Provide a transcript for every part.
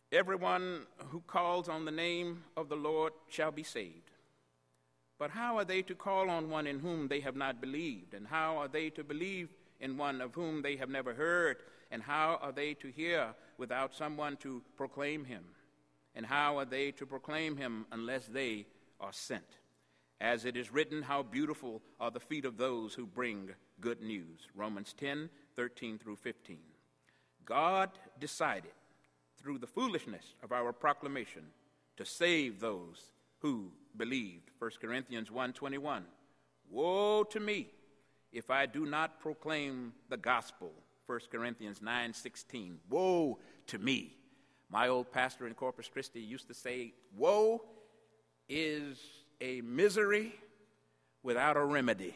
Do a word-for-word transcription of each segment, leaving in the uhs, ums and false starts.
Everyone who calls on the name of the Lord shall be saved. But how are they to call on one in whom they have not believed? And how are they to believe in one of whom they have never heard? And how are they to hear without someone to proclaim him? And how are they to proclaim him unless they are sent? As it is written, how beautiful are the feet of those who bring good news. Romans ten, thirteen through fifteen. God decided through the foolishness of our proclamation to save those who believed. First Corinthians one twenty-one. Woe to me if I do not proclaim the gospel. First Corinthians nine sixteen. Woe to me. My old pastor in Corpus Christi used to say, woe is a misery without a remedy.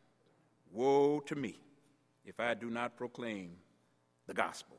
Woe to me if I do not proclaim the gospel.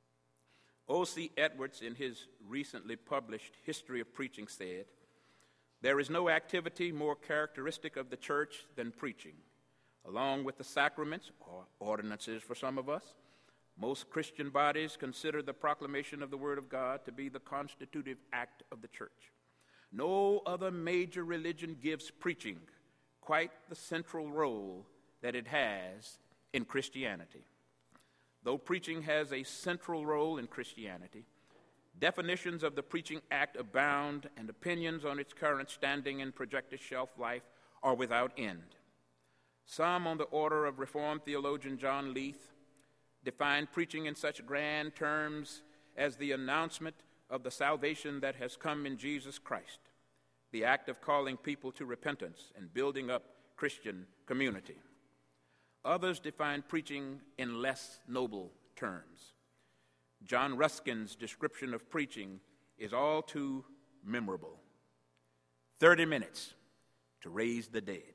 O C Edwards, in his recently published History of Preaching, said, there is no activity more characteristic of the church than preaching. Along with the sacraments, or ordinances for some of us, most Christian bodies consider the proclamation of the Word of God to be the constitutive act of the church. No other major religion gives preaching quite the central role that it has in Christianity. Though preaching has a central role in Christianity, definitions of the preaching act abound, and opinions on its current standing and projected shelf life are without end. Some, on the order of Reformed theologian John Leith, define preaching in such grand terms as the announcement of the salvation that has come in Jesus Christ, the act of calling people to repentance and building up Christian community. Others define preaching in less noble terms. John Ruskin's description of preaching is all too memorable. thirty minutes to raise the dead.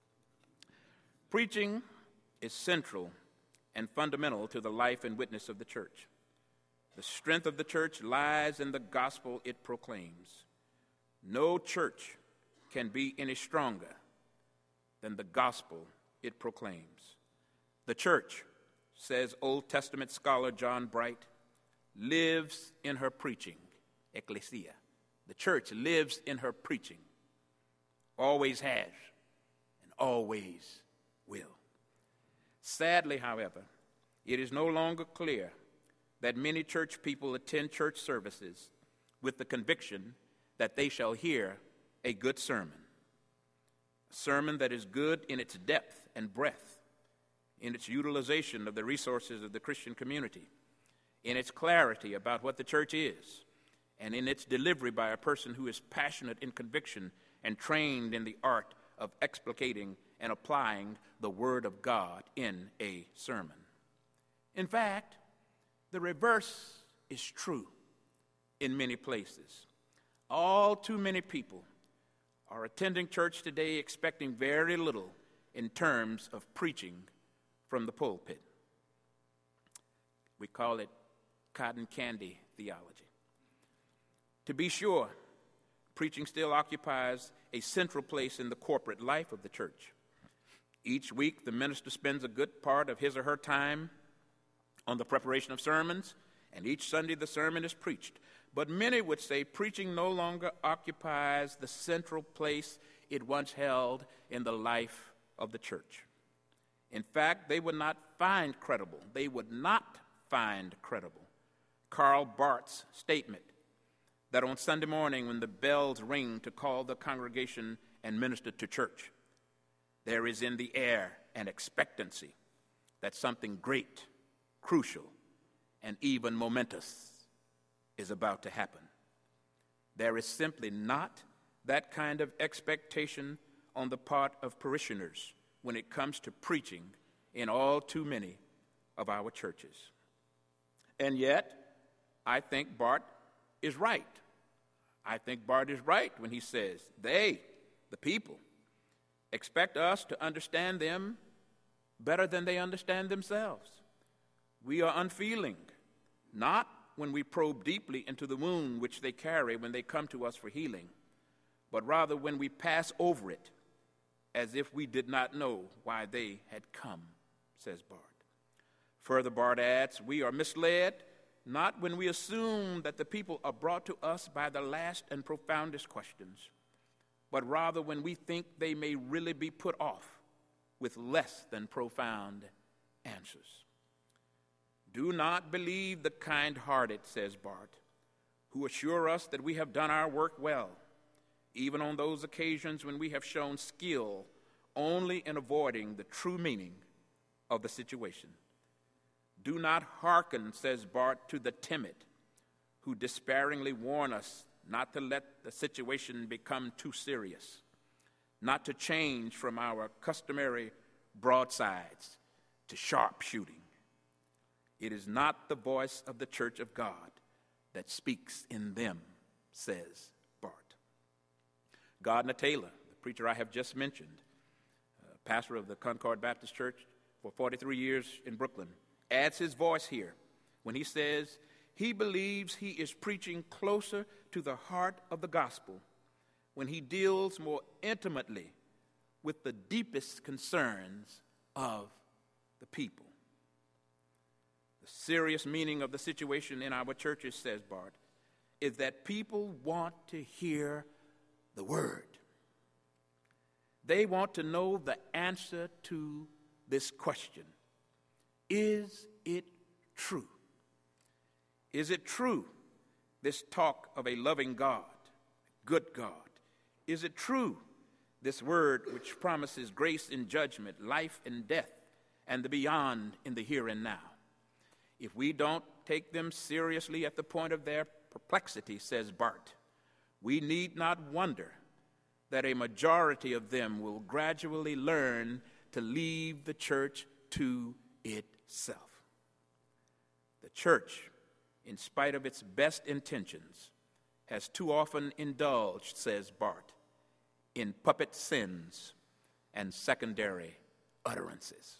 Preaching is central and fundamental to the life and witness of the church. The strength of the church lies in the gospel it proclaims. No church can be any stronger than the gospel it proclaims. The church, says Old Testament scholar John Bright, lives in her preaching, ecclesia. The church lives in her preaching, always has, and always will. Sadly, however, it is no longer clear that many church people attend church services with the conviction that they shall hear a good sermon, a sermon that is good in its depth and breadth, in its utilization of the resources of the Christian community, in its clarity about what the church is, and in its delivery by a person who is passionate in conviction and trained in the art of explicating and applying the Word of God in a sermon. In fact, the reverse is true in many places. All too many people are attending church today expecting very little in terms of preaching from the pulpit. We call it cotton candy theology. To be sure, preaching still occupies a central place in the corporate life of the church. Each week, the minister spends a good part of his or her time on the preparation of sermons, and each Sunday the sermon is preached. But many would say preaching no longer occupies the central place it once held in the life of the church. In fact, they would not find credible, they would not find credible Karl Barth's statement that on Sunday morning when the bells ring to call the congregation and minister to church, there is in the air an expectancy that something great, crucial, and even momentous is about to happen. There is simply not that kind of expectation on the part of parishioners when it comes to preaching in all too many of our churches. And yet, I think Barth is right. I think Barth is right when he says they, the people, expect us to understand them better than they understand themselves. We are unfeeling, not when we probe deeply into the wound which they carry when they come to us for healing, but rather when we pass over it as if we did not know why they had come, says Barth. Further, Barth adds, we are misled not when we assume that the people are brought to us by the last and profoundest questions, but rather when we think they may really be put off with less than profound answers. Do not believe the kind-hearted, says Barth, who assure us that we have done our work well, even on those occasions when we have shown skill only in avoiding the true meaning of the situation. Do not hearken, says Barth, to the timid, who despairingly warn us not to let the situation become too serious, not to change from our customary broadsides to sharp shooting. It is not the voice of the Church of God that speaks in them, says Barth. Gardner Taylor, the preacher I have just mentioned, uh, pastor of the Concord Baptist Church for forty-three years in Brooklyn, adds his voice here when he says he believes he is preaching closer to the heart of the gospel when he deals more intimately with the deepest concerns of the people. The serious meaning of the situation in our churches, says Barth, is that people want to hear the word. They want to know the answer to this question. Is it true? Is it true, this talk of a loving God, good God? Is it true, this word which promises grace in judgment, life in death, and the beyond in the here and now? If we don't take them seriously at the point of their perplexity, says Barth, we need not wonder that a majority of them will gradually learn to leave the church to itself. The church, in spite of its best intentions, has too often indulged, says Barth, in puppet sins and secondary utterances.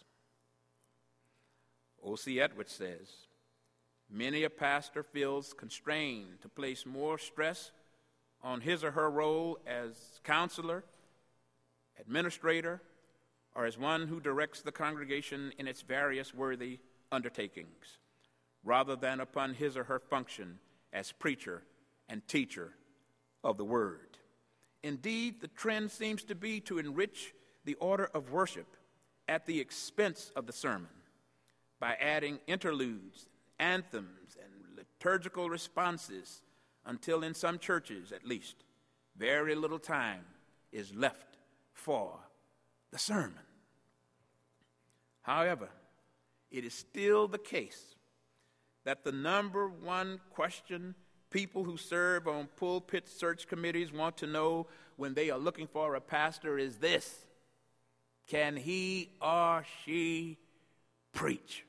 O C Edwards says, many a pastor feels constrained to place more stress on his or her role as counselor, administrator, or as one who directs the congregation in its various worthy undertakings, rather than upon his or her function as preacher and teacher of the word. Indeed, the trend seems to be to enrich the order of worship at the expense of the sermon by adding interludes, anthems, and liturgical responses until, in some churches at least, very little time is left for the sermon. However, it is still the case that the number one question people who serve on pulpit search committees want to know when they are looking for a pastor is this: can he or she preach?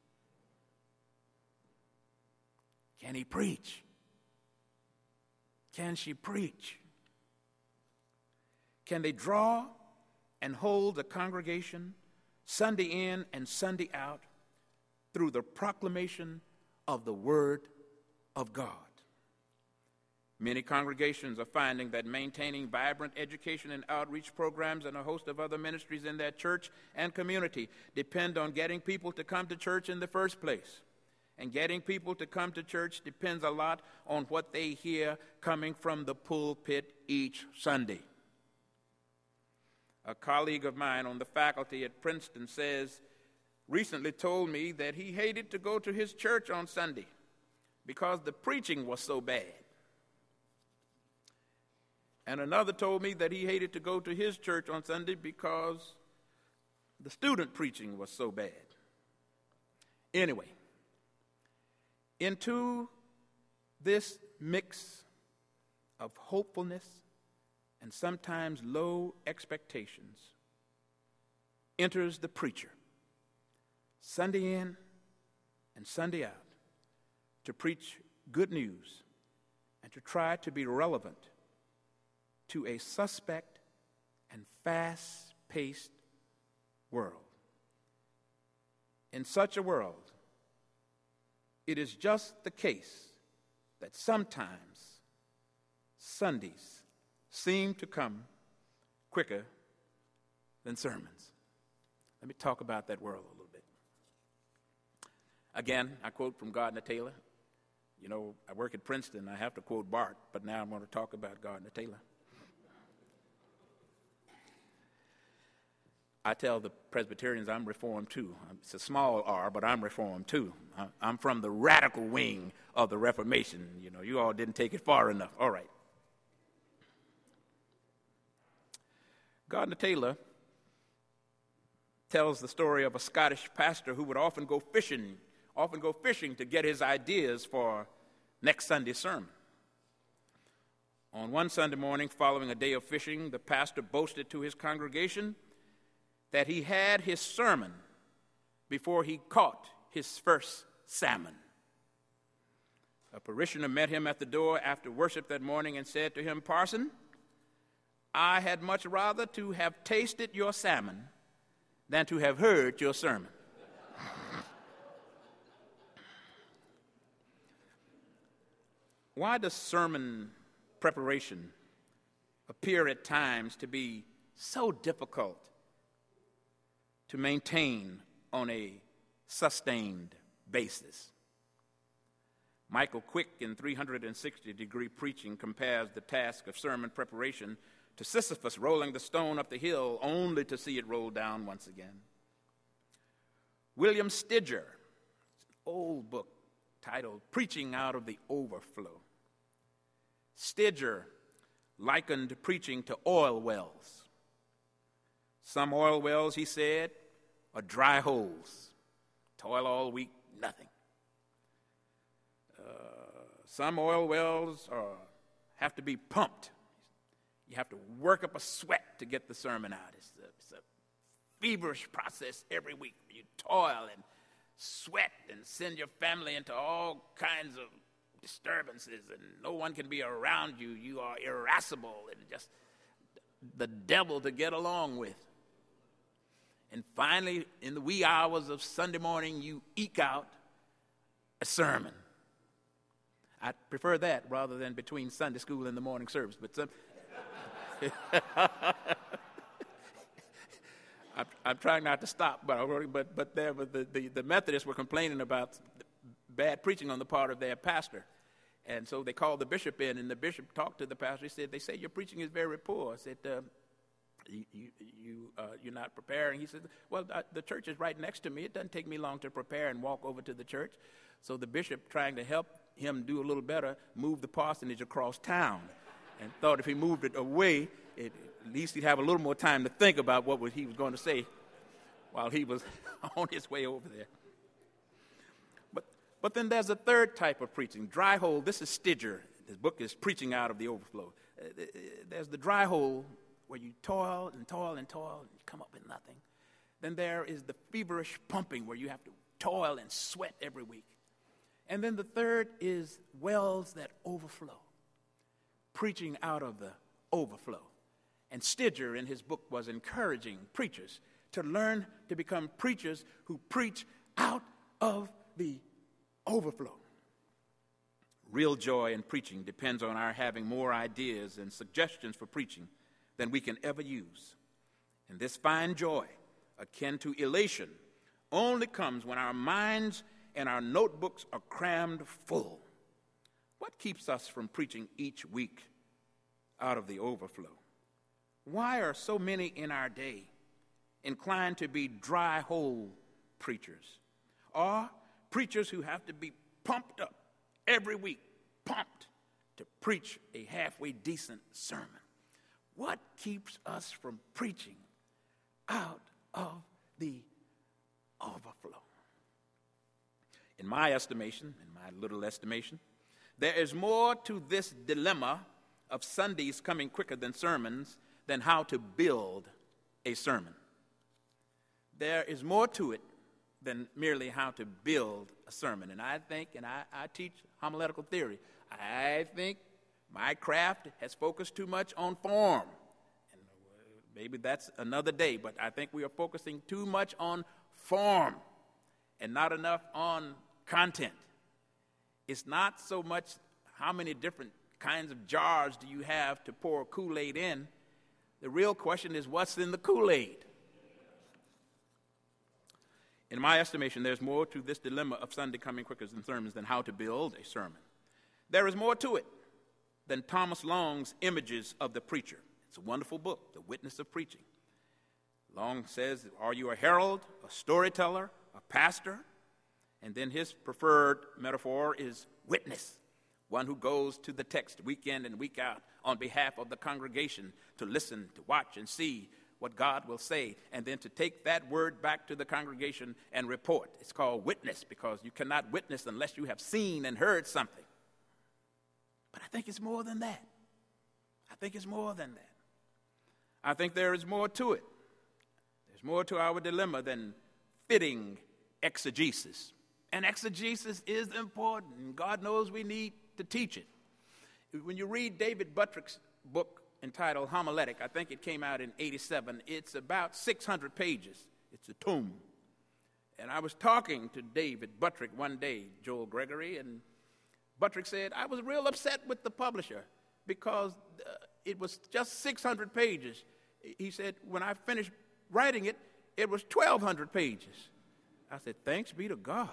Can he preach? Can she preach? Can they draw and hold the congregation Sunday in and Sunday out through the proclamation of the Word of God? Many congregations are finding that maintaining vibrant education and outreach programs and a host of other ministries in their church and community depend on getting people to come to church in the first place. And getting people to come to church depends a lot on what they hear coming from the pulpit each Sunday. A colleague of mine on the faculty at Princeton says, recently told me that he hated to go to his church on Sunday because the preaching was so bad. And another told me that he hated to go to his church on Sunday because the student preaching was so bad. Anyway, into this mix of hopefulness and sometimes low expectations enters the preacher, Sunday in and Sunday out, to preach good news and to try to be relevant to a suspect and fast-paced world. In such a world, it is just the case that sometimes Sundays seem to come quicker than sermons. Let me talk about that world a little bit. Again, I quote from Gardner Taylor, You know, I work at Princeton. I have to quote Bart, but now I'm going to talk about Gardner Taylor. I tell the Presbyterians I'm Reformed too. It's a small R, but I'm Reformed too. I'm from the radical wing of the Reformation. You know, you all didn't take it far enough. All right. Gardner Taylor tells the story of a Scottish pastor who would often go fishing, often go fishing to get his ideas for next Sunday's sermon. On one Sunday morning following a day of fishing, the pastor boasted to his congregation that he had his sermon before he caught his first salmon. A parishioner met him at the door after worship that morning and said to him, "Parson, I had much rather to have tasted your salmon than to have heard your sermon." Why does sermon preparation appear at times to be so difficult to maintain on a sustained basis? Michael Quick in three sixty degree Preaching compares the task of sermon preparation to Sisyphus rolling the stone up the hill only to see it roll down once again. William Stidger, an old book titled Preaching Out of the Overflow. Stidger likened preaching to oil wells. Some oil wells, he said, are dry holes. Toil all week, nothing. Uh, some oil wells are, have to be pumped. You have to work up a sweat to get the sermon out. It's a, it's a feverish process every week. You toil and sweat and send your family into all kinds of disturbances, and no one can be around you. You are irascible and just the devil to get along with. And finally, in the wee hours of Sunday morning, you eke out a sermon. I prefer that rather than between Sunday school and the morning service. But some, I'm, I'm trying not to stop, but but but there, but the, the, the Methodists were complaining about bad preaching on the part of their pastor. And so they called the bishop in, and the bishop talked to the pastor. He said, "They say your preaching is very poor." I said, uh, you, you, you, uh, you're not preparing. He said, "Well, uh, the church is right next to me. It doesn't take me long to prepare and walk over to the church." So the bishop, trying to help him do a little better, moved the parsonage across town and thought if he moved it away, it, at least he'd have a little more time to think about what was, he was going to say while he was on his way over there. But, but then there's a third type of preaching, dry hole. This is Stidger. His book is Preaching Out of the Overflow. Uh, there's the dry hole where you toil and toil and toil and you come up with nothing. Then there is the feverish pumping where you have to toil and sweat every week. And then the third is wells that overflow, preaching out of the overflow. And Stidger in his book was encouraging preachers to learn to become preachers who preach out of the overflow. Real joy in preaching depends on our having more ideas and suggestions for preaching than we can ever use. And this fine joy, akin to elation, only comes when our minds and our notebooks are crammed full. What keeps us from preaching each week out of the overflow? Why are so many in our day inclined to be dry hole preachers, or preachers who have to be pumped up every week, pumped to preach a halfway decent sermon? What keeps us from preaching out of the overflow? In my estimation, in my little estimation, there is more to this dilemma of Sundays coming quicker than sermons than how to build a sermon. There is more to it than merely how to build a sermon. And I think, and I, I teach homiletical theory, I think my craft has focused too much on form. And maybe that's another day, but I think we are focusing too much on form and not enough on content. It's not so much how many different kinds of jars do you have to pour Kool-Aid in. The real question is what's in the Kool-Aid. In my estimation, there's more to this dilemma of Sunday coming quicker than sermons than how to build a sermon. There is more to it than Thomas Long's Images of the Preacher. It's a wonderful book, The Witness of Preaching. Long says, are you a herald, a storyteller, a pastor? And then his preferred metaphor is witness, one who goes to the text week in and week out on behalf of the congregation to listen, to watch, and see what God will say, and then to take that word back to the congregation and report. It's called witness because you cannot witness unless you have seen and heard something. But I think it's more than that. I think it's more than that. I think there is more to it. There's more to our dilemma than fitting exegesis. And exegesis is important, and God knows we need to teach it. When you read David Buttrick's book entitled Homiletic, I think it came out in eighty-seven, it's about six hundred pages. It's a tome. And I was talking to David Buttrick one day, Joel Gregory, and Buttrick said, I was real upset with the publisher because uh, it was just six hundred pages. He said, when I finished writing it, it was twelve hundred pages. I said, thanks be to God.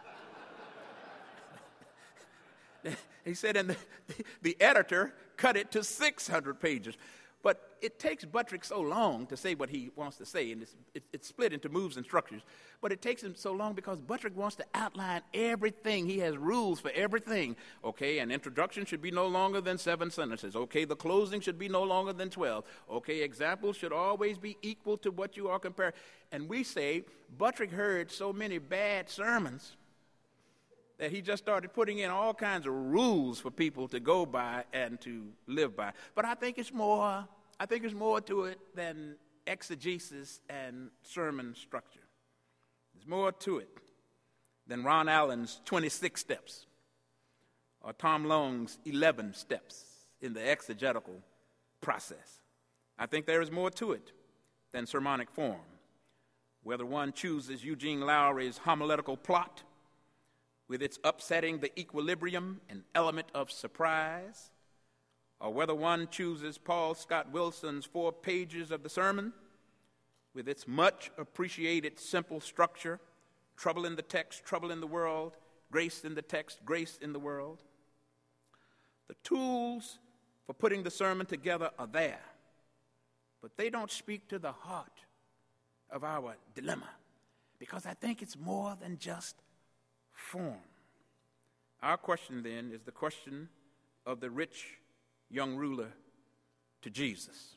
He said, and the, the, the editor cut it to six hundred pages. But it takes Buttrick so long to say what he wants to say, and it's, it, it's split into moves and structures. But it takes him so long because Buttrick wants to outline everything. He has rules for everything. Okay, an introduction should be no longer than seven sentences. Okay, the closing should be no longer than twelve. Okay, examples should always be equal to what you are comparing. And we say Buttrick heard so many bad sermons that he just started putting in all kinds of rules for people to go by and to live by. But I think it's more, I think it's more to it than exegesis and sermon structure. There's more to it than Ron Allen's twenty-six steps or Tom Long's eleven steps in the exegetical process. I think there is more to it than sermonic form, whether one chooses Eugene Lowry's homiletical plot with its upsetting the equilibrium and element of surprise, or whether one chooses Paul Scott Wilson's four pages of the sermon with its much appreciated simple structure, trouble in the text, trouble in the world, grace in the text, grace in the world. The tools for putting the sermon together are there, but they don't speak to the heart of our dilemma, because I think it's more than just form. Our question then is the question of the rich young ruler to Jesus.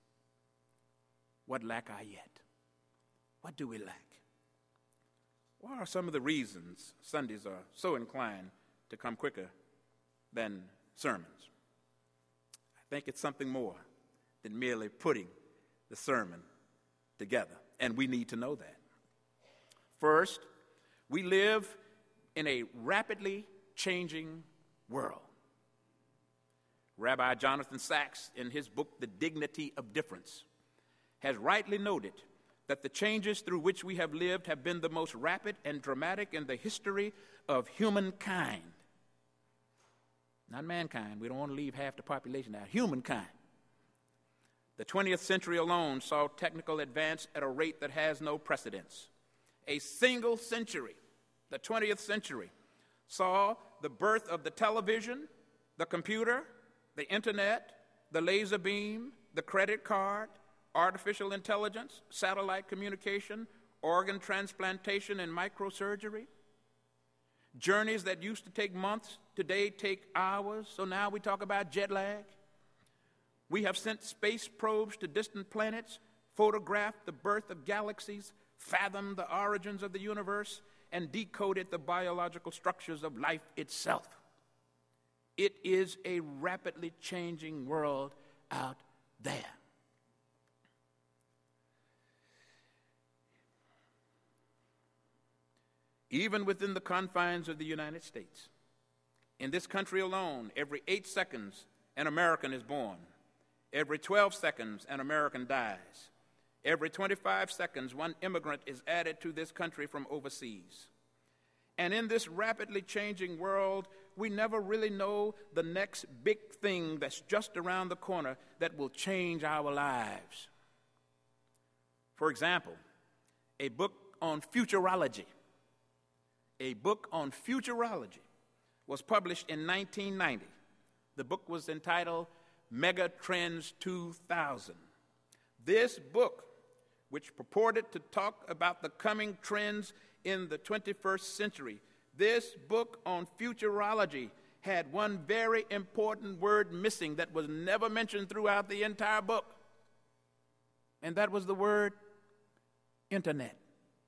What lack I yet? What do we lack? What are some of the reasons Sundays are so inclined to come quicker than sermons? I think it's something more than merely putting the sermon together, and we need to know that. First, we live in a rapidly changing world. Rabbi Jonathan Sacks, in his book, The Dignity of Difference, has rightly noted that the changes through which we have lived have been the most rapid and dramatic in the history of humankind. Not mankind. We don't want to leave half the population out. Humankind. The twentieth century alone saw technical advance at a rate that has no precedence. A single century, the twentieth century, saw the birth of the television, the computer, the internet, the laser beam, the credit card, artificial intelligence, satellite communication, organ transplantation, and microsurgery. Journeys that used to take months today take hours, so now we talk about jet lag. We have sent space probes to distant planets, photographed the birth of galaxies, fathomed the origins of the universe, and decoded the biological structures of life itself. It is a rapidly changing world out there. Even within the confines of the United States, in this country alone, every eight seconds an American is born. Every twelve seconds an American dies. Every twenty-five seconds one immigrant is added to this country from overseas. And in this rapidly changing world, we never really know the next big thing that's just around the corner that will change our lives. For example, a book on futurology. A book on futurology was published in nineteen ninety. The book was entitled Megatrends two thousand. This book, which purported to talk about the coming trends in the twenty-first century, this book on futurology had one very important word missing that was never mentioned throughout the entire book, and that was the word internet.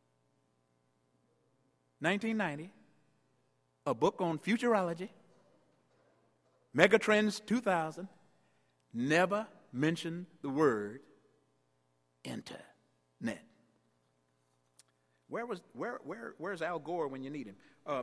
nineteen ninety, a book on futurology, Megatrends two thousand, never mentioned the word internet. Where was where where where's Al Gore when you need him? Uh,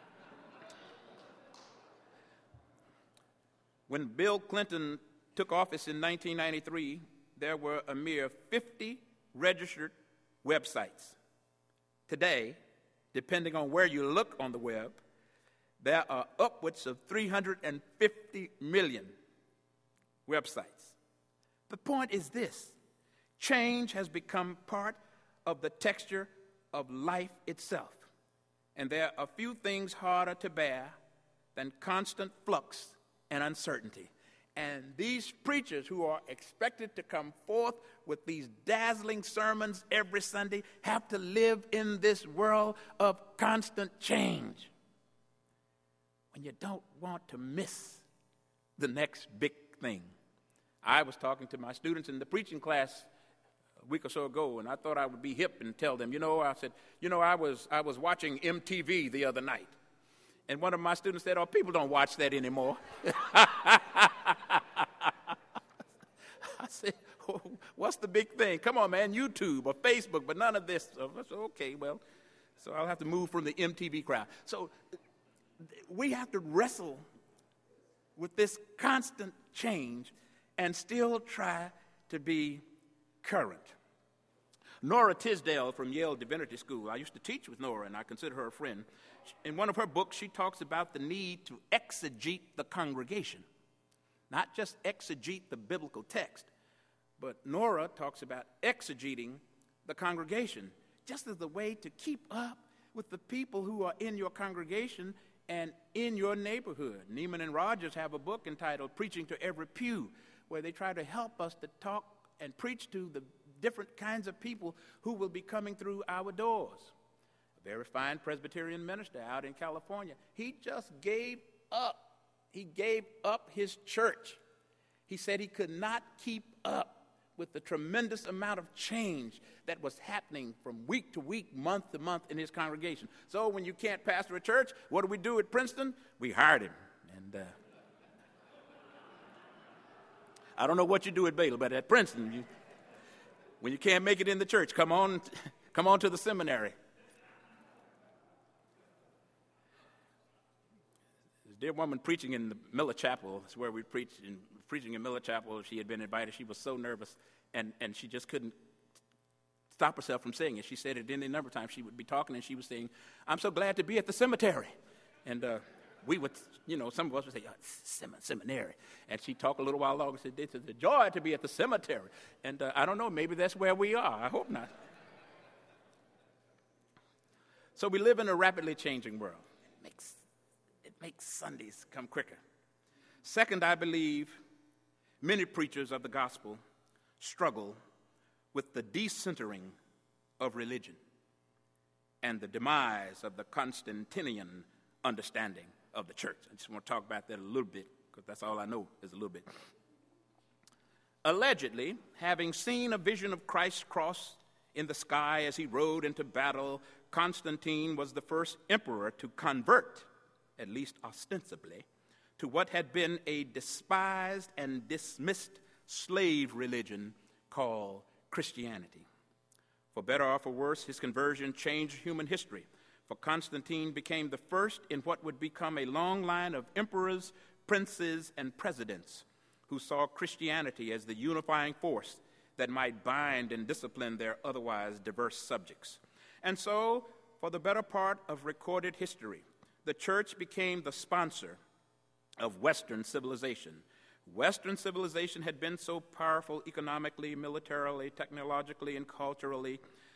when Bill Clinton took office in nineteen ninety-three, there were a mere fifty registered websites. Today, depending on where you look on the web, there are upwards of three hundred fifty million websites. The point is this: change has become part of the texture of life itself. And there are few things harder to bear than constant flux and uncertainty. And these preachers who are expected to come forth with these dazzling sermons every Sunday have to live in this world of constant change. When you don't want to miss the next big thing. I was talking to my students in the preaching class a week or so ago, and I thought I would be hip and tell them, you know, I said, you know, I was I was watching M T V the other night. And one of my students said, oh, people don't watch that anymore. I said, oh, what's the big thing? Come on, man, YouTube or Facebook, but none of this. So I said, okay, well, so I'll have to move from the M T V crowd. So we have to wrestle with this constant change and still try to be current. Nora Tisdale from Yale Divinity School, I used to teach with Nora, and I consider her a friend. In one of her books, she talks about the need to exegete the congregation, not just exegete the biblical text, but Nora talks about exegeting the congregation, just as a way to keep up with the people who are in your congregation and in your neighborhood. Neiman and Rogers have a book entitled Preaching to Every Pew, where they try to help us to talk and preach to the different kinds of people who will be coming through our doors. A very fine Presbyterian minister out in California, he just gave up. He gave up his church. He said he could not keep up with the tremendous amount of change that was happening from week to week, month to month in his congregation. So when you can't pastor a church, what do we do at Princeton? We hired him. And uh, I don't know what you do at Baylor, but at Princeton, you, when you can't make it in the church, come on, come on to the seminary. This dear woman preaching in the Miller Chapel, that's where we preached, in, preaching in Miller Chapel, she had been invited. She was so nervous, and, and she just couldn't stop herself from saying it. She said it any number of times. She would be talking, and she was saying, I'm so glad to be at the cemetery. And uh, we would, you know, some of us would say, oh, sem- seminary. And she'd talk a little while longer and said, it's a joy to be at the cemetery. And uh, I don't know, maybe that's where we are. I hope not. So we live in a rapidly changing world. It makes, it makes Sundays come quicker. Second, I believe many preachers of the gospel struggle with the decentering of religion and the demise of the Constantinian understanding of the church. I just want to talk about that a little bit, because that's all I know is a little bit. Allegedly, having seen a vision of Christ's cross in the sky as he rode into battle, Constantine was the first emperor to convert, at least ostensibly, to what had been a despised and dismissed slave religion called Christianity. For better or for worse, his conversion changed human history, for Constantine became the first in what would become a long line of emperors, princes, and presidents who saw Christianity as the unifying force that might bind and discipline their otherwise diverse subjects. And so, for the better part of recorded history, the church became the sponsor of Western civilization. Western civilization had been so powerful economically, militarily, technologically, and culturally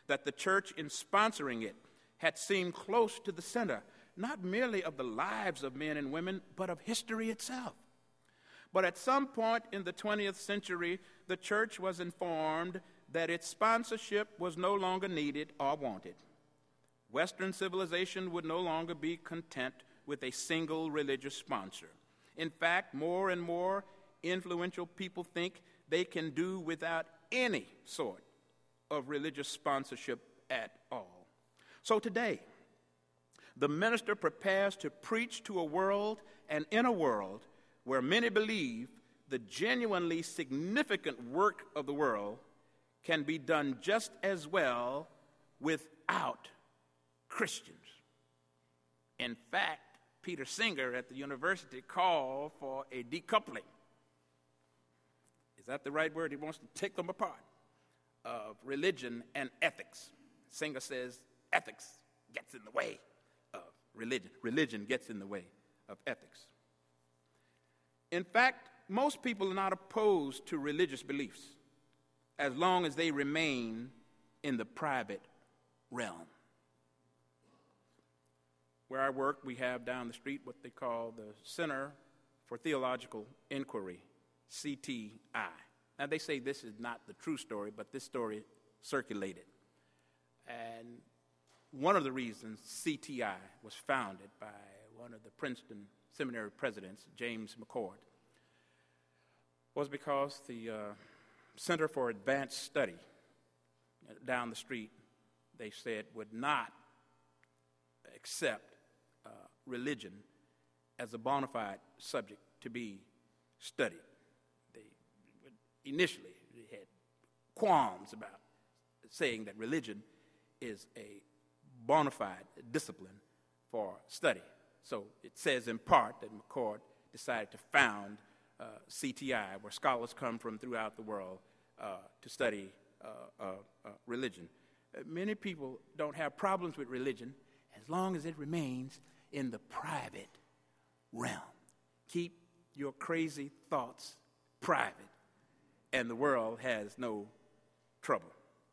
that the church, in sponsoring it, had seemed close to the center, not merely of the lives of men and women, but of history itself. But at some point in the twentieth century, the church was informed that its sponsorship was no longer needed or wanted. Western civilization would no longer be content with a single religious sponsor. In fact, more and more influential people think they can do without any sort of religious sponsorship at all. So today, the minister prepares to preach to a world and in a world where many believe the genuinely significant work of the world can be done just as well without Christians. In fact, Peter Singer at the university called for a decoupling. Is that the right word? He wants to take them apart, of religion and ethics. Singer says ethics gets in the way of religion. Religion gets in the way of ethics. In fact, most people are not opposed to religious beliefs as long as they remain in the private realm. Where I work, we have down the street what they call the Center for Theological Inquiry, C T I. Now, they say this is not the true story, but this story circulated. And one of the reasons C T I was founded by one of the Princeton Seminary presidents, James McCord, was because the uh, Center for Advanced Study down the street, they said, would not accept uh, religion as a bona fide subject to be studied. They initially they had qualms about saying that religion is a bona fide discipline for study. So it says in part that McCord decided to found uh, C T I, where scholars come from throughout the world uh, to study uh, uh, uh, religion. Uh, many people don't have problems with religion as long as it remains in the private realm. Keep your crazy thoughts private, and the world has no trouble.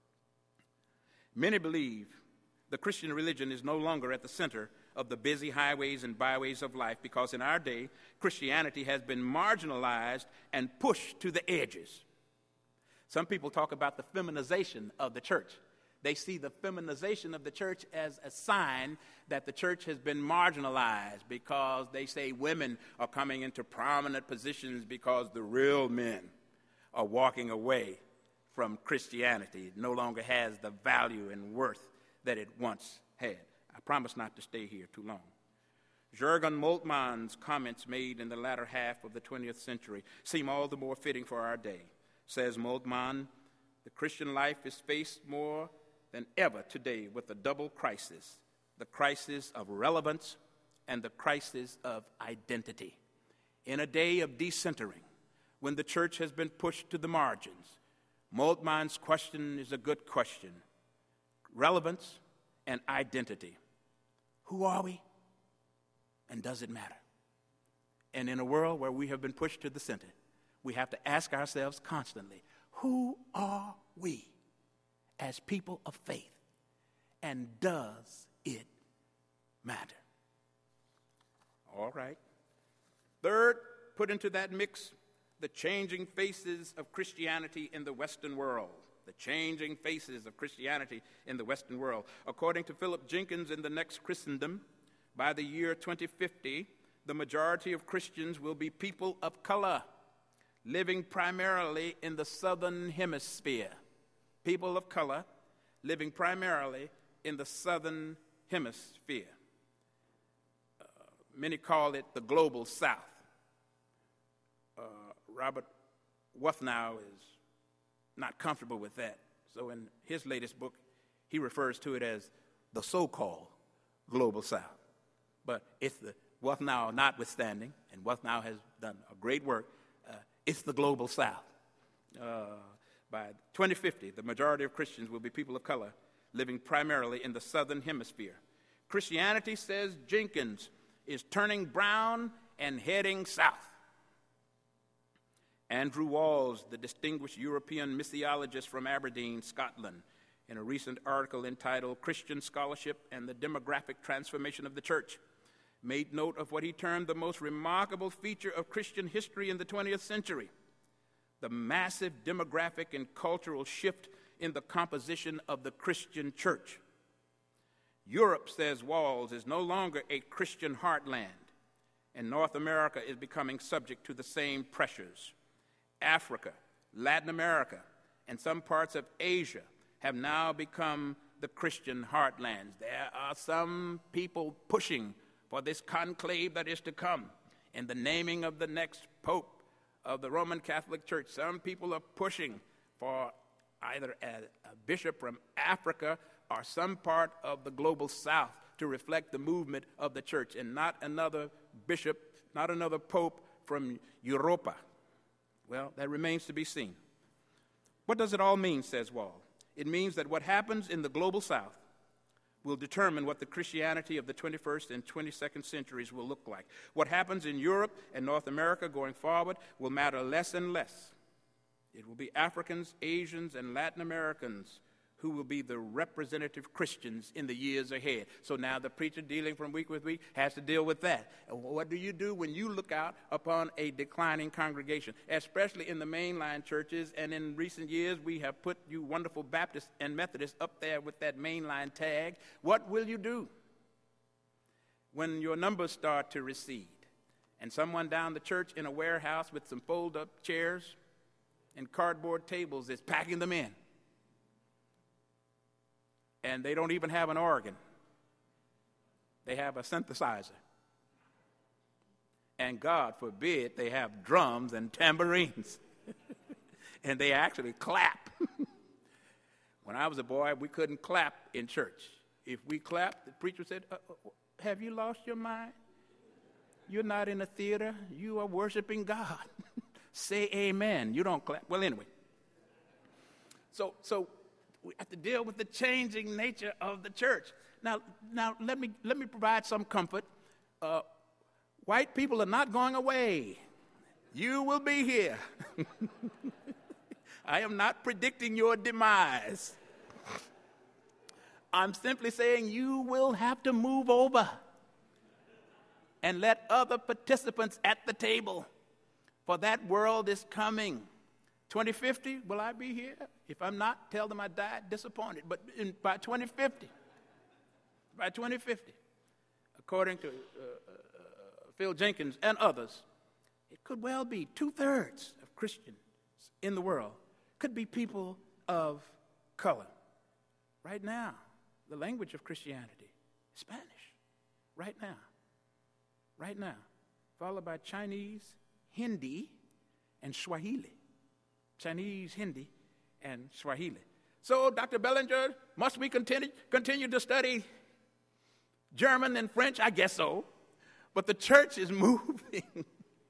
Many believe the Christian religion is no longer at the center of the busy highways and byways of life because in our day, Christianity has been marginalized and pushed to the edges. Some people talk about the feminization of the church. They see the feminization of the church as a sign that the church has been marginalized because they say women are coming into prominent positions because the real men are walking away from Christianity. It no longer has the value and worth that it once had. I promise not to stay here too long. Jürgen Moltmann's comments made in the latter half of the twentieth century seem all the more fitting for our day. Says Moltmann, the Christian life is faced more than ever today with a double crisis, the crisis of relevance and the crisis of identity. In a day of decentering, when the church has been pushed to the margins, Moltmann's question is a good question. Relevance and identity. Who are we? And does it matter? And in a world where we have been pushed to the center, we have to ask ourselves constantly, who are we as people of faith? And does it matter? All right. Third, put into that mix the changing faces of Christianity in the Western world. The changing faces of Christianity in the Western world. According to Philip Jenkins in The Next Christendom, by the year twenty fifty, the majority of Christians will be people of color, living primarily in the Southern Hemisphere. People of color living primarily in the Southern Hemisphere. Uh, many call it the Global South. Uh, Robert Wuthnow is not comfortable with that. So in his latest book, he refers to it as the so-called Global South. But it's the Wuthnow notwithstanding, and Wuthnow has done a great work, uh, it's the Global South. Uh, by twenty fifty, the majority of Christians will be people of color living primarily in the Southern Hemisphere. Christianity, says Jenkins, is turning brown and heading south. Andrew Walls, the distinguished European missiologist from Aberdeen, Scotland, in a recent article entitled Christian Scholarship and the Demographic Transformation of the Church, made note of what he termed the most remarkable feature of Christian history in the twentieth century, the massive demographic and cultural shift in the composition of the Christian church. Europe, says Walls, is no longer a Christian heartland, and North America is becoming subject to the same pressures. Africa, Latin America, and some parts of Asia have now become the Christian heartlands. There are some people pushing for this conclave that is to come and the naming of the next pope of the Roman Catholic Church. Some people are pushing for either a, a bishop from Africa or some part of the global south to reflect the movement of the church, and not another bishop, not another pope from Europa. Well, that remains to be seen. What does it all mean, says Wall? It means that what happens in the global south will determine what the Christianity of the twenty-first and twenty-second centuries will look like. What happens in Europe and North America going forward will matter less and less. It will be Africans, Asians, and Latin Americans who will be the representative Christians in the years ahead. So now the preacher dealing from week with week has to deal with that. And what do you do when you look out upon a declining congregation, especially in the mainline churches? And in recent years, we have put you wonderful Baptists and Methodists up there with that mainline tag. What will you do when your numbers start to recede and someone down the church in a warehouse with some fold-up chairs and cardboard tables is packing them in? And they don't even have an organ. They have a synthesizer. And God forbid they have drums and tambourines. And they actually clap. When I was a boy, we couldn't clap in church. If we clapped, the preacher said, uh, have you lost your mind? You're not in a theater. You are worshiping God. Say amen. You don't clap. Well, anyway. So, so, we have to deal with the changing nature of the church. Now, now let me let me provide some comfort. Uh, white people are not going away. You will be here. I am not predicting your demise. I'm simply saying you will have to move over and let other participants at the table, for that world is coming. twenty fifty, will I be here? If I'm not, tell them I died disappointed. But in, by twenty fifty, by twenty fifty, according to uh, uh, Phil Jenkins and others, it could well be two-thirds of Christians in the world could be people of color. Right now, the language of Christianity is Spanish. Right now. Right now. Followed by Chinese, Hindi, and Swahili. Chinese, Hindi, and Swahili. So, Doctor Bellinger, must we continue, continue to study German and French? I guess so. But the church is moving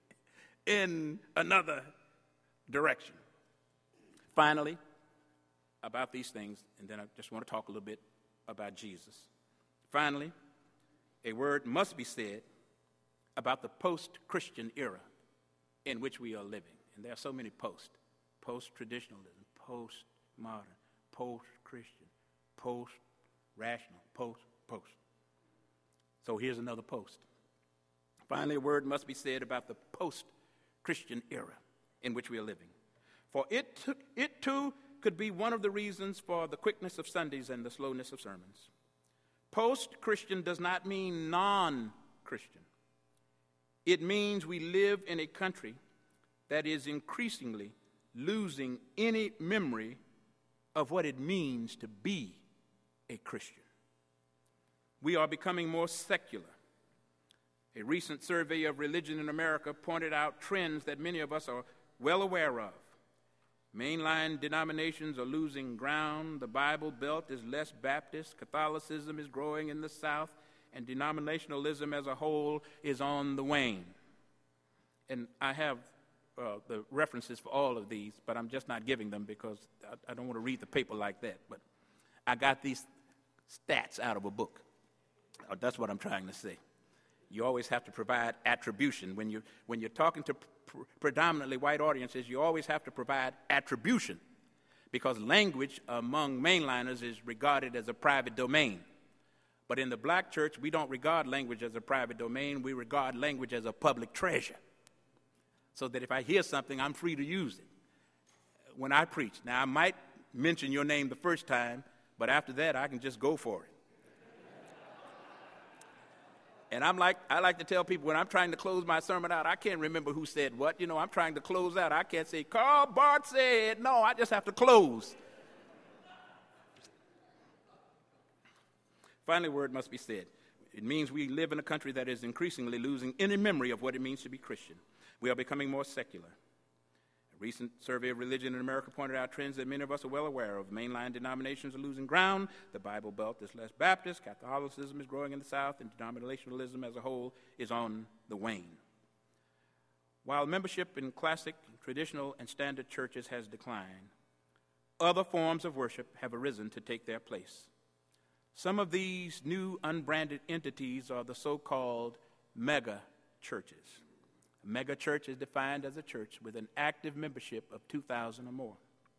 in another direction. Finally, about these things, and then I just want to talk a little bit about Jesus. Finally, a word must be said about the post-Christian era in which we are living. And there are so many post. Post-traditionalism, post-modern, post-Christian, post-rational, post-post. So here's another post. Finally, a word must be said about the post-Christian era in which we are living. For it, t- it too could be one of the reasons for the quickness of Sundays and the slowness of sermons. Post-Christian does not mean non-Christian. It means we live in a country that is increasingly losing any memory of what it means to be a Christian. We are becoming more secular. A recent survey of religion in America pointed out trends that many of us are well aware of. Mainline denominations are losing ground. The Bible Belt is less Baptist. Catholicism is growing in the South. And denominationalism as a whole is on the wane. And I have Uh, the references for all of these, but I'm just not giving them because I, I don't want to read the paper like that. But I got these stats out of a book. Uh, that's what I'm trying to say. You always have to provide attribution. When, you, when you're talking to pr- predominantly white audiences, you always have to provide attribution because language among mainliners is regarded as a private domain. But in the black church, we don't regard language as a private domain. We regard language as a public treasure, so that if I hear something, I'm free to use it when I preach. Now, I might mention your name the first time, but after that, I can just go for it. And I'm like, I like to tell people when I'm trying to close my sermon out, I can't remember who said what. You know, I'm trying to close out. I can't say, Karl Barth said. No, I just have to close. Finally, a word must be said. It means we live in a country that is increasingly losing any memory of what it means to be Christian. We are becoming more secular. A recent survey of religion in America pointed out trends that many of us are well aware of. Mainline denominations are losing ground. The Bible Belt is less Baptist. Catholicism is growing in the South, and denominationalism as a whole is on the wane. While membership in classic, traditional, and standard churches has declined, other forms of worship have arisen to take their place. Some of these new unbranded entities are the so-called mega churches. A mega church is defined as a church with an active membership of two thousand or more.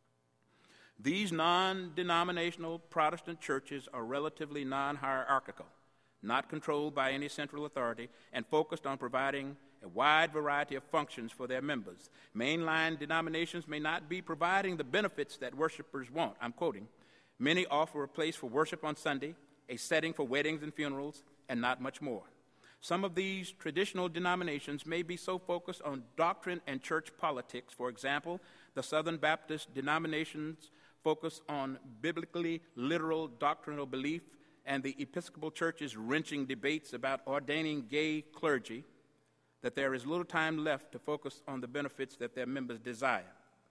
These non-denominational Protestant churches are relatively non-hierarchical, not controlled by any central authority, and focused on providing a wide variety of functions for their members. Mainline denominations may not be providing the benefits that worshipers want. I'm quoting. Many offer a place for worship on Sunday, a setting for weddings and funerals, and not much more. Some of these traditional denominations may be so focused on doctrine and church politics. For example, the Southern Baptist denominations focus on biblically literal doctrinal belief, and the Episcopal Church's wrenching debates about ordaining gay clergy, that there is little time left to focus on the benefits that their members desire.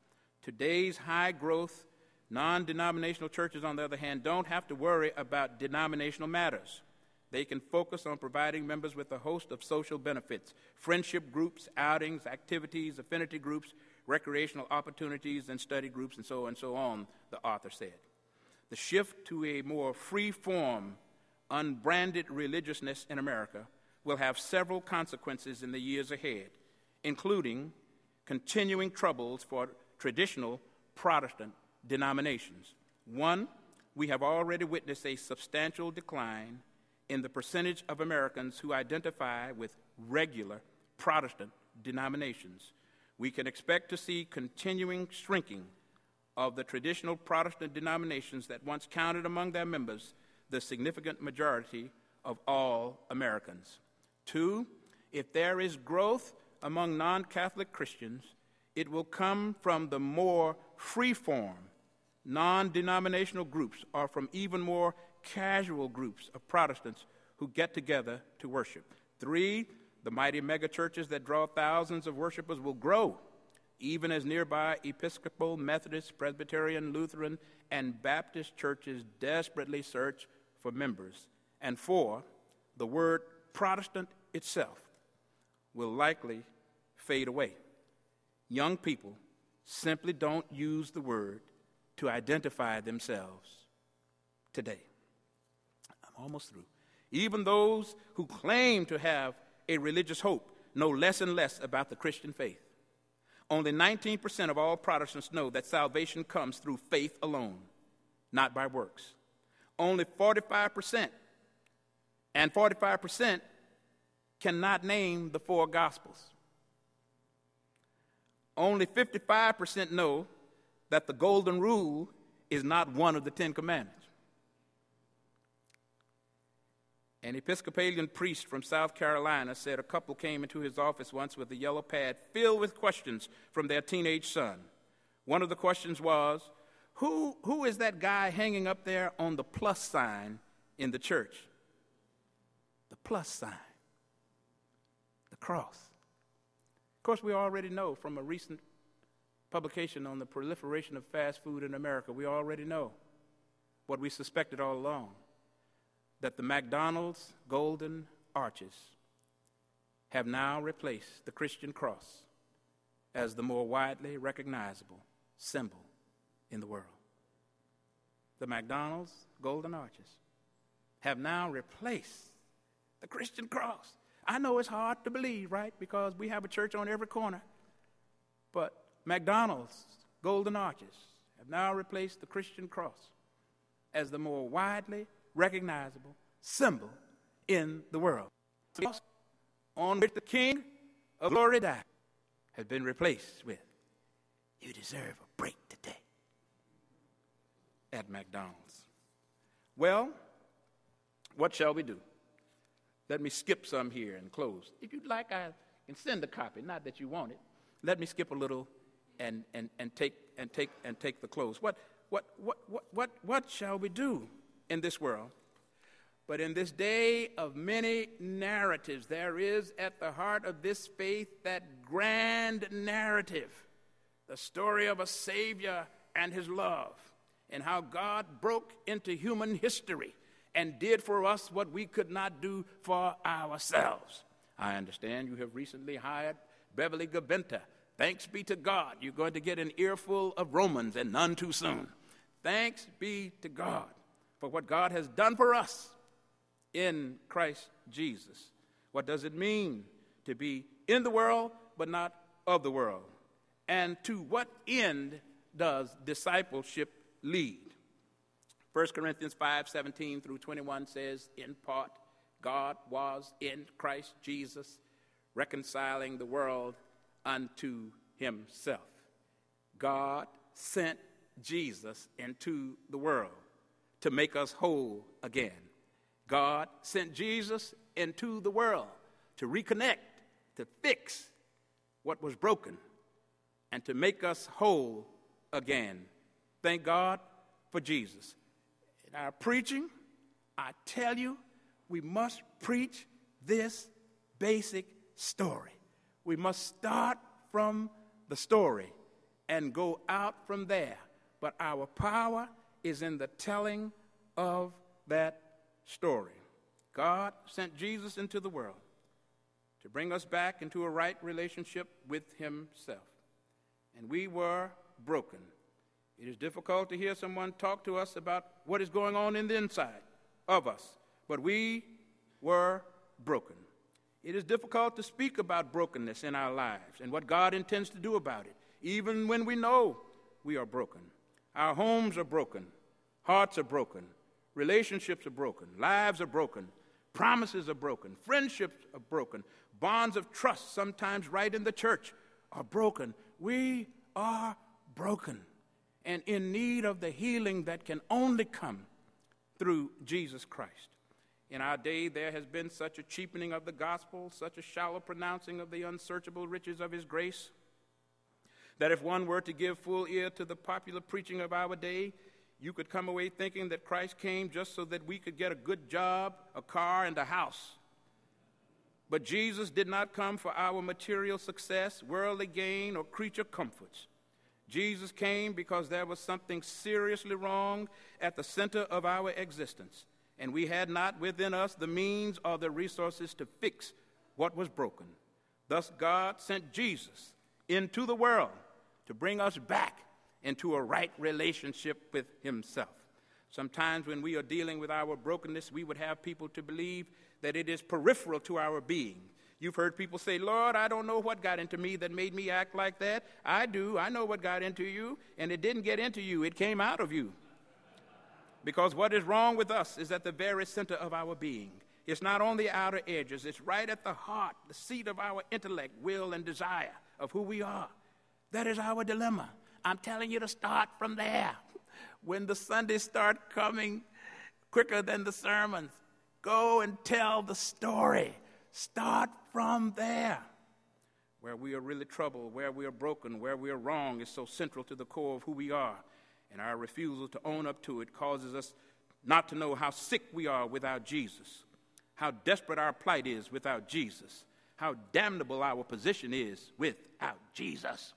Today's high-growth, non-denominational churches, on the other hand, don't have to worry about denominational matters. They can focus on providing members with a host of social benefits: friendship groups, outings, activities, affinity groups, recreational opportunities, and study groups, and so on and so on, the author said. The shift to a more free-form, unbranded religiousness in America will have several consequences in the years ahead, including continuing troubles for traditional Protestant denominations. One, we have already witnessed a substantial decline in the percentage of Americans who identify with regular Protestant denominations. We can expect to see continuing shrinking of the traditional Protestant denominations that once counted among their members the significant majority of all Americans. Two, if there is growth among non-Catholic Christians, it will come from the more free-form, non-denominational groups, or from even more casual groups of Protestants who get together to worship. Three, the mighty megachurches that draw thousands of worshipers will grow, even as nearby Episcopal, Methodist, Presbyterian, Lutheran, and Baptist churches desperately search for members. And four, the word Protestant itself will likely fade away. Young people simply don't use the word to identify themselves today. I'm almost through. Even those who claim to have a religious hope know less and less about the Christian faith. Only nineteen percent of all Protestants know that salvation comes through faith alone, not by works. Only forty-five percent, and forty-five percent cannot name the four Gospels. Only fifty-five percent know that the Golden Rule is not one of the Ten Commandments. An Episcopalian priest from South Carolina said a couple came into his office once with a yellow pad filled with questions from their teenage son. One of the questions was, who, who is that guy hanging up there on the plus sign in the church? The plus sign. The cross. Of course, we already know from a recent publication on the proliferation of fast food in America, we already know what we suspected all along, that the McDonald's golden arches have now replaced the Christian cross as the more widely recognizable symbol in the world. The McDonald's golden arches have now replaced the Christian cross. I know it's hard to believe, right? Because we have a church on every corner. But McDonald's golden arches have now replaced the Christian cross as the more widely recognizable symbol in the world. The cross on which the King of Glory died has been replaced with, "You deserve a break today," at McDonald's. Well, what shall we do? Let me skip some here and close. If you'd like, I can send a copy, not that you want it. Let me skip a little and, and, and take and take and take the close. What what what what what what shall we do in this world? But in this day of many narratives, there is at the heart of this faith that grand narrative, the story of a Savior and his love, and how God broke into human history and did for us what we could not do for ourselves. I understand you have recently hired Beverly Gabenta. Thanks be to God, you're going to get an earful of Romans and none too soon. Thanks be to God for what God has done for us in Christ Jesus. What does it mean to be in the world but not of the world? And to what end does discipleship lead? First Corinthians five seventeen through twenty-one says, in part, God was in Christ Jesus reconciling the world unto himself. God sent Jesus into the world to make us whole again. God sent Jesus into the world to reconnect, to fix what was broken, and to make us whole again. Thank God for Jesus. In our preaching, I tell you, we must preach this basic story. We must start from the story and go out from there. But our power is in the telling of that story. God sent Jesus into the world to bring us back into a right relationship with himself. And we were broken. It is difficult to hear someone talk to us about what is going on in the inside of us, but we were broken. It is difficult to speak about brokenness in our lives and what God intends to do about it, even when we know we are broken. Our homes are broken. Hearts are broken. Relationships are broken. Lives are broken. Promises are broken. Friendships are broken. Bonds of trust, sometimes right in the church, are broken. We are broken and in need of the healing that can only come through Jesus Christ. In our day, there has been such a cheapening of the gospel, such a shallow pronouncing of the unsearchable riches of his grace, that if one were to give full ear to the popular preaching of our day, you could come away thinking that Christ came just so that we could get a good job, a car, and a house. But Jesus did not come for our material success, worldly gain, or creature comforts. Jesus came because there was something seriously wrong at the center of our existence, and we had not within us the means or the resources to fix what was broken. Thus, God sent Jesus into the world to bring us back into a right relationship with himself. Sometimes when we are dealing with our brokenness, we would have people to believe that it is peripheral to our being. You've heard people say, Lord, I don't know what got into me that made me act like that. I do. I know what got into you, and it didn't get into you. It came out of you. Because what is wrong with us is at the very center of our being. It's not on the outer edges. It's right at the heart, the seat of our intellect, will, and desire of who we are. That is our dilemma. I'm telling you to start from there. When the Sundays start coming quicker than the sermons, go and tell the story. Start from there. Where we are really troubled, where we are broken, where we are wrong is so central to the core of who we are. And our refusal to own up to it causes us not to know how sick we are without Jesus, how desperate our plight is without Jesus, how damnable our position is without Jesus.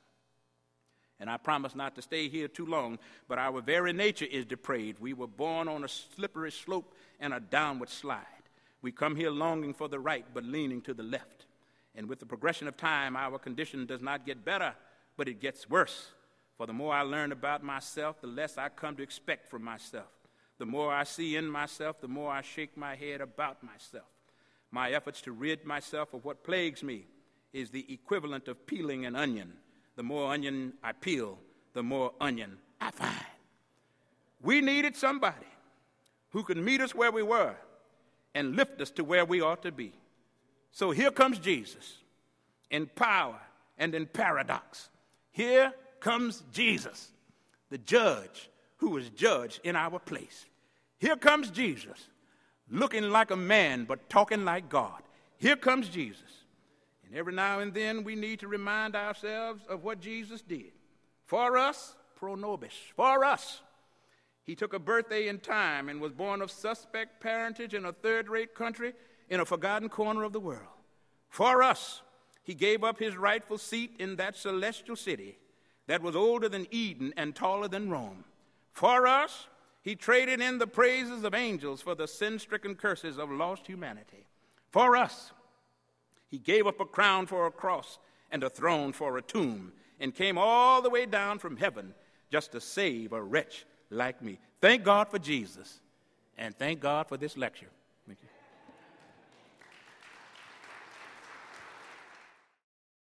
And I promise not to stay here too long, but our very nature is depraved. We were born on a slippery slope and a downward slide. We come here longing for the right, but leaning to the left. And with the progression of time, our condition does not get better, but it gets worse. For the more I learn about myself, the less I come to expect from myself. The more I see in myself, the more I shake my head about myself. My efforts to rid myself of what plagues me is the equivalent of peeling an onion. The more onion I peel, the more onion I find. We needed somebody who could meet us where we were and lift us to where we ought to be. So here comes Jesus in power and in paradox. Here comes Jesus, the judge who was judged in our place. Here comes Jesus, looking like a man but talking like God. Here comes Jesus. And every now and then we need to remind ourselves of what Jesus did. For us, pro nobis, for us. He took a birthday in time and was born of suspect parentage in a third-rate country in a forgotten corner of the world. For us, he gave up his rightful seat in that celestial city that was older than Eden and taller than Rome. For us, he traded in the praises of angels for the sin-stricken curses of lost humanity. For us, he gave up a crown for a cross and a throne for a tomb and came all the way down from heaven just to save a wretch like me. Thank God for Jesus, and thank God for this lecture. Thank you.